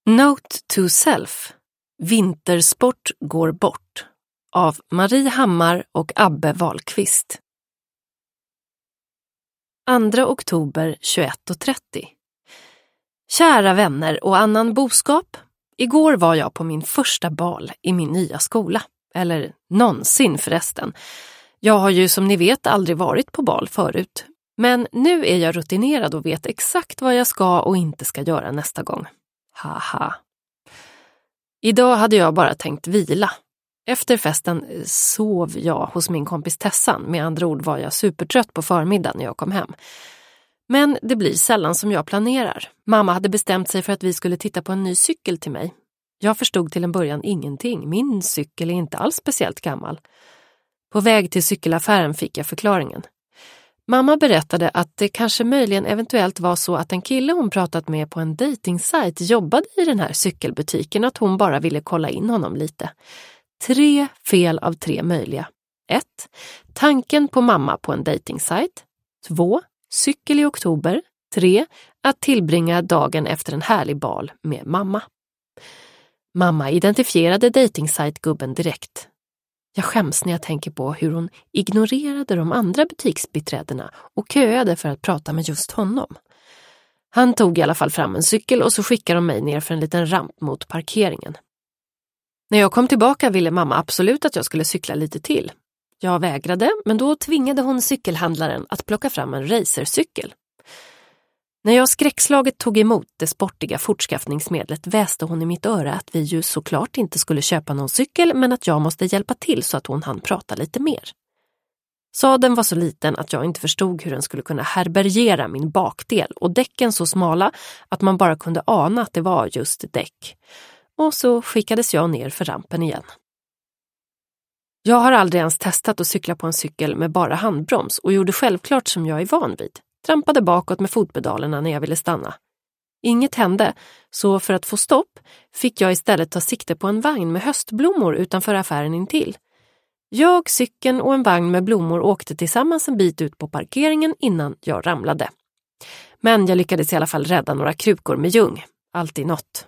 Note to self. Vintersport går bort. Av Marie Hammar och Abbe Wahlqvist. 2 oktober 21:30. Kära vänner och annan boskap. Igår var jag på min första bal i min nya skola. Eller någonsin förresten. Jag har ju som ni vet aldrig varit på bal förut. Men nu är jag rutinerad och vet exakt vad jag ska och inte ska göra nästa gång. Haha. Idag hade jag bara tänkt vila. Efter festen sov jag hos min kompis Tessan. Med andra ord var jag supertrött på förmiddagen när jag kom hem. Men det blir sällan som jag planerar. Mamma hade bestämt sig för att vi skulle titta på en ny cykel till mig. Jag förstod till en början ingenting. Min cykel är inte alls speciellt gammal. På väg till cykelaffären fick jag förklaringen. Mamma berättade att det kanske möjligen eventuellt var så att en kille hon pratat med på en dejtingsajt jobbade i den här cykelbutiken och att hon bara ville kolla in honom lite. 3 fel av 3 möjliga. 1. Tanken på mamma på en dejtingsajt. 2. Cykel i oktober. 3. Att tillbringa dagen efter en härlig bal med mamma. Mamma identifierade dejtingsajtgubben direkt. Jag skäms när jag tänker på hur hon ignorerade de andra butiksbiträdena och köade för att prata med just honom. Han tog i alla fall fram en cykel och så skickade de mig ner för en liten ramp mot parkeringen. När jag kom tillbaka ville mamma absolut att jag skulle cykla lite till. Jag vägrade, men då tvingade hon cykelhandlaren att plocka fram en racercykel. När jag skräckslaget tog emot det sportiga fortskaffningsmedlet väste hon i mitt öra att vi ju såklart inte skulle köpa någon cykel men att jag måste hjälpa till så att hon hann prata lite mer. Sadeln var så liten att jag inte förstod hur den skulle kunna härbärgera min bakdel och däcken så smala att man bara kunde ana att det var just däck. Och så skickades jag ner för rampen igen. Jag har aldrig ens testat att cykla på en cykel med bara handbroms och gjorde självklart som jag är van vid. Trampade bakåt med fotpedalerna när jag ville stanna. Inget hände, så för att få stopp fick jag istället ta sikte på en vagn med höstblommor utanför affären intill. Jag, cykeln och en vagn med blommor åkte tillsammans en bit ut på parkeringen innan jag ramlade. Men jag lyckades i alla fall rädda några krukor med ljung. Alltid något.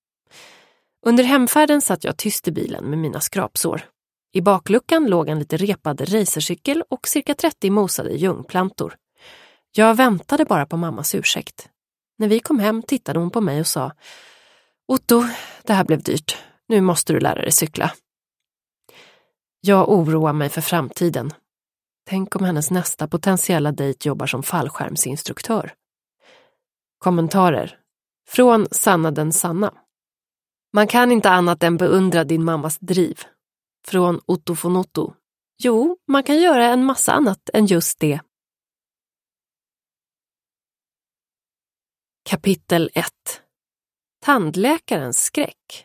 Under hemfärden satt jag tyst i bilen med mina skrapsår. I bakluckan låg en lite repad racercykel och cirka 30 mosade ljungplantor. Jag väntade bara på mammas ursäkt. När vi kom hem tittade hon på mig och sa: Otto, det här blev dyrt. Nu måste du lära dig cykla. Jag oroar mig för framtiden. Tänk om hennes nästa potentiella dejt jobbar som fallskärmsinstruktör. Kommentarer. Från Sanna den Sanna. Man kan inte annat än beundra din mammas driv. Från Otto von Otto. Jo, man kan göra en massa annat än just det. Kapitel 1. Tandläkarens skräck.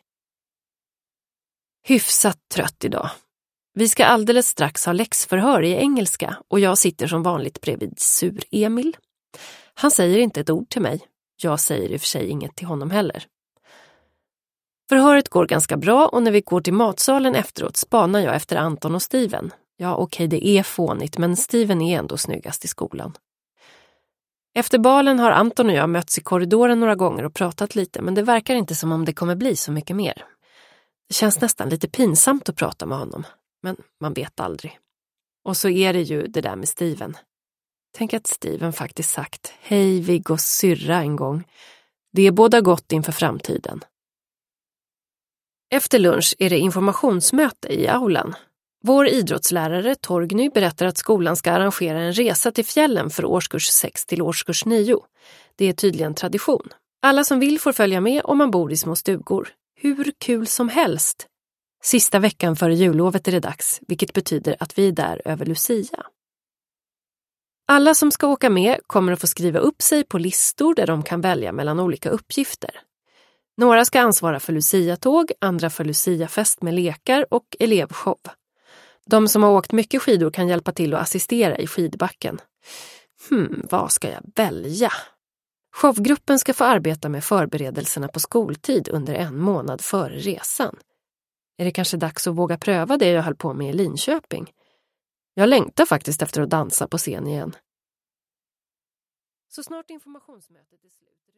Hyfsat trött idag. Vi ska alldeles strax ha läxförhör i engelska och jag sitter som vanligt bredvid sur Emil. Han säger inte ett ord till mig. Jag säger i och för sig inget till honom heller. Förhöret går ganska bra och när vi går till matsalen efteråt spanar jag efter Anton och Steven. Ja, okej, det är fånigt, men Steven är ändå snyggast i skolan. Efter balen har Anton och jag mötts i korridoren några gånger och pratat lite, men det verkar inte som om det kommer bli så mycket mer. Det känns nästan lite pinsamt att prata med honom, men man vet aldrig. Och så är det ju det där med Steven. Tänk att Steven faktiskt sagt hej Viggos syrra en gång. Det är båda gott inför framtiden. Efter lunch är det informationsmöte i aulan. Vår idrottslärare Torgny berättar att skolan ska arrangera en resa till fjällen för årskurs 6 till årskurs 9. Det är tydligen tradition. Alla som vill får följa med om man bor i små stugor. Hur kul som helst! Sista veckan före jullovet är det dags, vilket betyder att vi är där över Lucia. Alla som ska åka med kommer att få skriva upp sig på listor där de kan välja mellan olika uppgifter. Några ska ansvara för Lucia-tåg, andra för Lucia-fest med lekar och elevshow. De som har åkt mycket skidor kan hjälpa till att assistera i skidbacken. Vad ska jag välja? Showgruppen ska få arbeta med förberedelserna på skoltid under 1 månad före resan. Är det kanske dags att våga pröva det jag höll på med i Linköping? Jag längtar faktiskt efter att dansa på scen igen. Så snart informationsmötet är slut.